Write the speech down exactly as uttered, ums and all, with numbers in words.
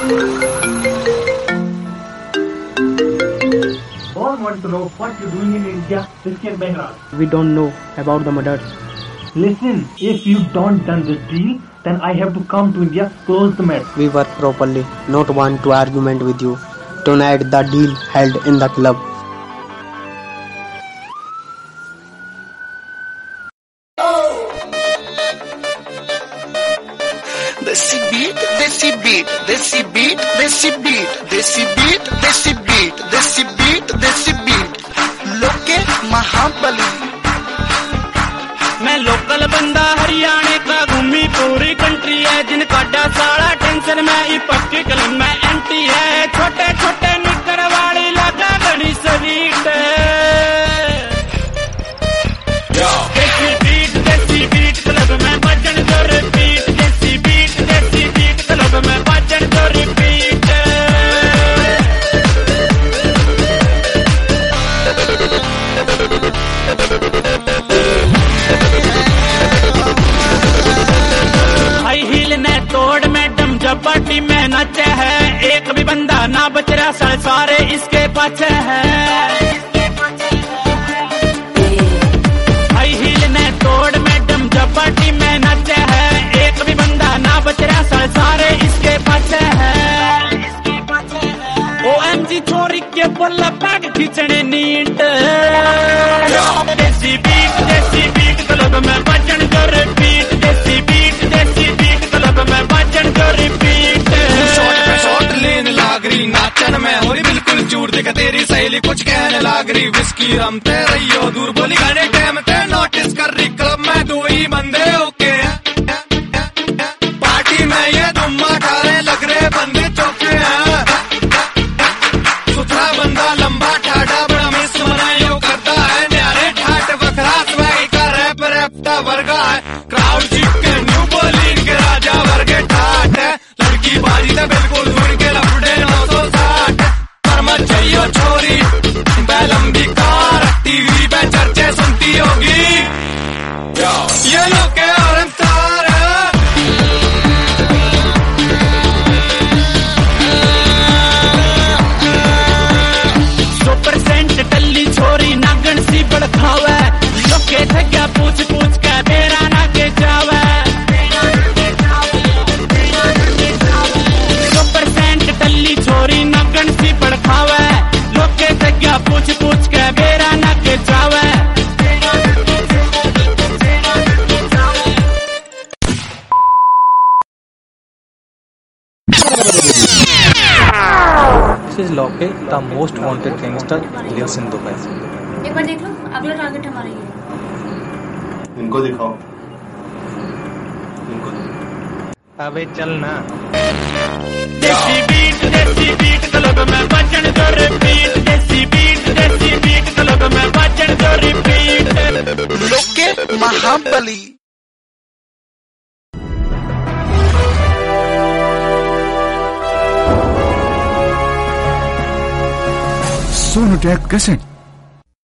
All want to know what you're doing in India, Riski and Mehraj. We don't know about the murders. Listen, if you don't done this deal, then I have to come to India, close the match. We work properly, not want to argument with you. Tonight the deal held in the club. Desi beat, desi beat, desi beat, desi beat, desi beat, desi beat, desi beat, desi beat. लोके महाबली। मैं local बंदा हरियाणे का घूमी पूरी country है, जिनका डा सारा टेंशन में ही पक्की कलम में एंटी है। छोटे छोटे निकर वाली लगा घड़ी सवीट। देसी बीट देसी बीट क्लब में बजन तो रिपीट। देसी बीट देसी बीट क्लब में बजन तो रिपीट। हाई हील ने तोड़ मैडम जब पार्टी में नचे है, एक भी बंदा ना बच रहा, सारे सारे इसके पाछे है। हाई हील ने तोड़ मैडम जब पार्टी में नचे है, एक भी बंदा ना बच रहा, सारे सारे इसके पाछे है। ओ एम जी छोरी के बोला पैग खींचने नीट। देसी बीट देसी बीट क्लब में बजन जो रिपीट। देसी बीट देसी बीट क्लब में बजन जो रिपीट। शॉट पे शॉट लेन लाग रही, नाचन में हो रही बिल्कुल चूर। देखा तेरी सहेली कुछ कहने लाग रही, विस्की रमते रहियो दूर बोली गाने टाइम ते नोटिस कर रही। क्लब में दो ही बंदे ओके, पार्टी में ये धुम्मा खा रहे, लग रहे बंदे चौके हैं। सुथरा बंदा लंबा ठाडा बड़ा मिस मनायो करता है, न्यारे ठाट बखरा स्वैग का रैप रैपटा वर्गा है। क्राउड चिपके न्यू बोलिंग के राजा वर्गे ठाट है। लड़की बाजी था बिल्कुल दूर के लफड़े नौ सौ साठ। पर मत चाहिए छोरी लंबी कार, टीवी पे चर्चे सुनती होगी ये लोग के और तार। सौ परसेंट टल्ली छोरी नागन सी बड़खावे, लोके ठग्या पूछ पूछ के बेरा ना के जावे। सौ परसेंट टल्ली छोरी नागन सी बड़खावे, लोके ठग्या पूछ पूछ के बेरा ना के जावे। This is Loke, the most wanted gangster lives in Dubai. एक बार देख लो, अगला टारगेट हमारा ही है। इनको दिखाओ, इनको अबे चल ना। देसी बीट देसी बीट क्लब में बजन तो रिपीट। देसी बीट देसी बीट क्लब में बजन तो रिपीट। लोके महाबली। Sonu tag cassette.